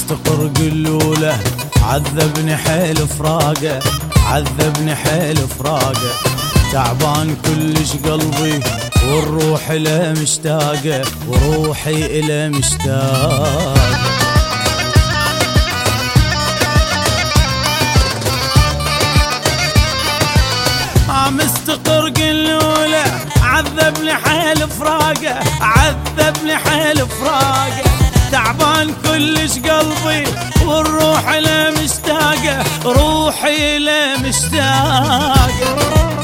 مستقر قلوله عذبني حيل فراقه، عذبني حيل فراقه. تعبان كلش قلبي والروح إله مشتاقه، وروحي إله مشتاقه. مستقر قلوله عذبني حيل فراقه، عذبني حيل فراقه. تعبان كلش قلبي والروح إله مشتاقه، روحي إله مشتاقه.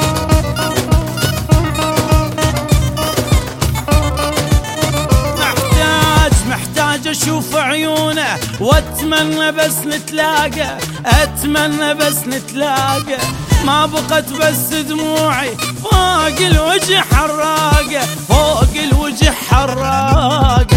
محتاج اشوف عيونه واتمنى بس نتلاقى، اتمنى بس نتلاقى. ما بقت بس دموعي فوق الوجه حراقه، فوق الوجه حراقه.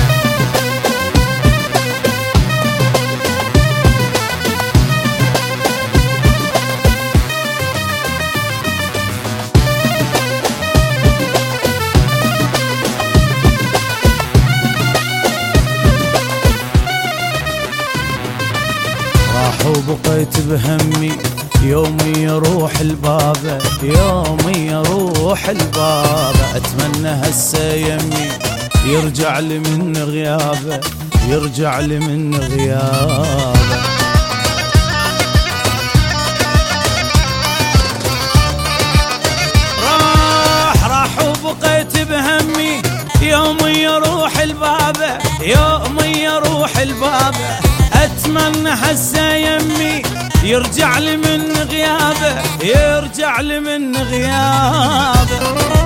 وبقيت بهمي يومي يروح البابه، يومي يروح البابه. اتمنى هسه يمي يرجع لي من غيابه، يرجع لي من غيابه. راح وبقيت بهمي يومي يروح البابه، يومي يروح البابه. اتمنى هسه يمي يرجع لي من غيابه، يرجع لي من غيابه.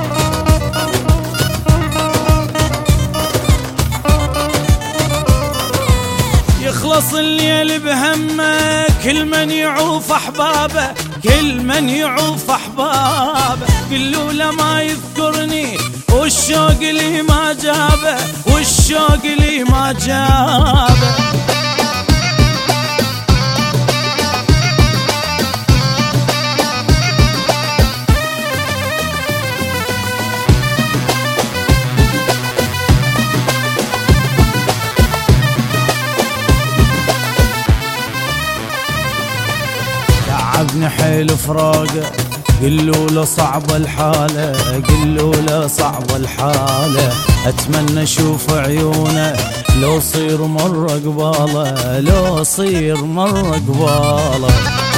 يخلص الليل بهمه، كل من يعوف احبابه، كل من يعوف احبابه. قلوا له ما يذكرني والشوق لي ما جابه، والشوق لي ما جابه. تعبني حيل فراقه، قلوا له صعبة الحالة، قلوا له صعبة الحالة. اتمنى اشوف عيونه لو صير مرة قباله، لو صير مرة قباله.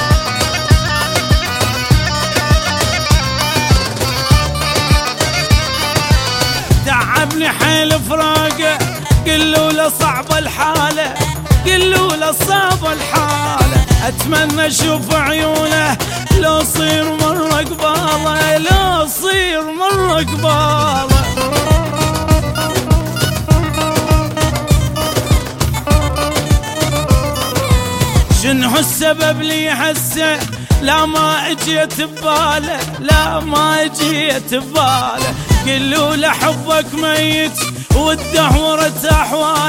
تعبني حيل فراقه، قلوا له صعبة الحالة، قلوا له صعبة الحالة. اتمنى اشوف عيونه لو صير مرة قباله، لو صير مرة قباله. شنو السبب لي هسه لا ما اجيت بباله، لا ما اجيت بباله. قلوا له حبك ميت وتدهورت احواله،